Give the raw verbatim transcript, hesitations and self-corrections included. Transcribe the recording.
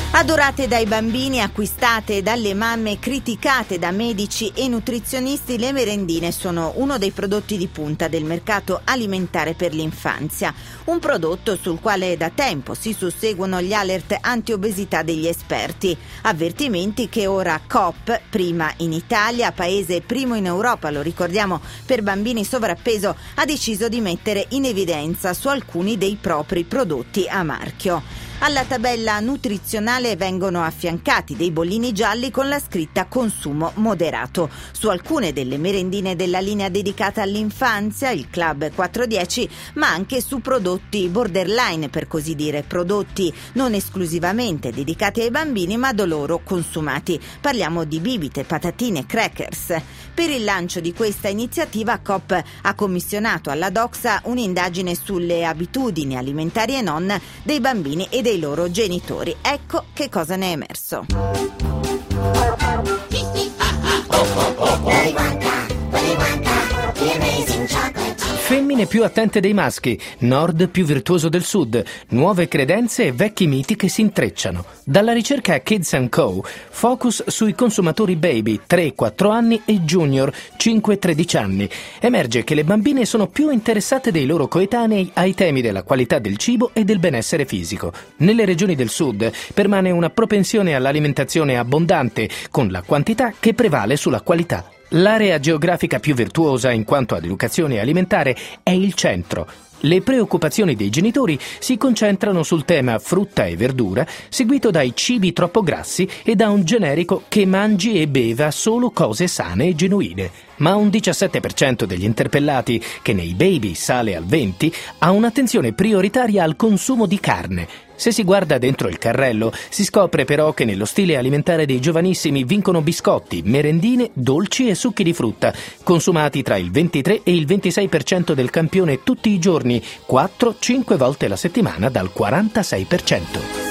Adorate dai bambini, acquistate dalle mamme, criticate da medici e nutrizionisti, le merendine sono uno dei prodotti di punta del mercato alimentare per l'infanzia. Un prodotto sul quale da tempo si susseguono gli alert anti-obesità degli esperti. Avvertimenti che ora Coop, prima in Italia, paese primo in Europa, lo ricordiamo, per bambini sovrappeso, ha deciso di mettere in evidenza su alcuni dei propri prodotti a marchio. Alla tabella nutrizionale vengono affiancati dei bollini gialli con la scritta consumo moderato. Su alcune delle merendine della linea dedicata all'infanzia, il Club quattro dieci, ma anche su prodotti borderline, per così dire, prodotti non esclusivamente dedicati ai bambini ma da loro consumati. Parliamo di bibite, patatine, crackers. Per il lancio di questa iniziativa Coop ha commissionato alla Doxa un'indagine sulle abitudini alimentari e non dei bambini e dei loro genitori. Ecco che cosa ne è emerso. Femmine più attente dei maschi, nord più virtuoso del sud, nuove credenze e vecchi miti che si intrecciano. Dalla ricerca Kids and Co, focus sui consumatori baby tre quattro anni e junior cinque tredici anni. Emerge che le bambine sono più interessate dei loro coetanei ai temi della qualità del cibo e del benessere fisico. Nelle regioni del sud permane una propensione all'alimentazione abbondante, con la quantità che prevale sulla qualità. L'area geografica più virtuosa in quanto ad educazione alimentare è il centro. Le preoccupazioni dei genitori si concentrano sul tema frutta e verdura, seguito dai cibi troppo grassi e da un generico che mangi e beva solo cose sane e genuine. Ma un diciassette per cento degli interpellati, che nei baby sale al venti per cento, ha un'attenzione prioritaria al consumo di carne. Se si guarda dentro il carrello, si scopre però che nello stile alimentare dei giovanissimi vincono biscotti, merendine, dolci e succhi di frutta, consumati tra il ventitré e il ventisei per cento del campione tutti i giorni, quattro cinque volte la settimana dal quarantasei per cento.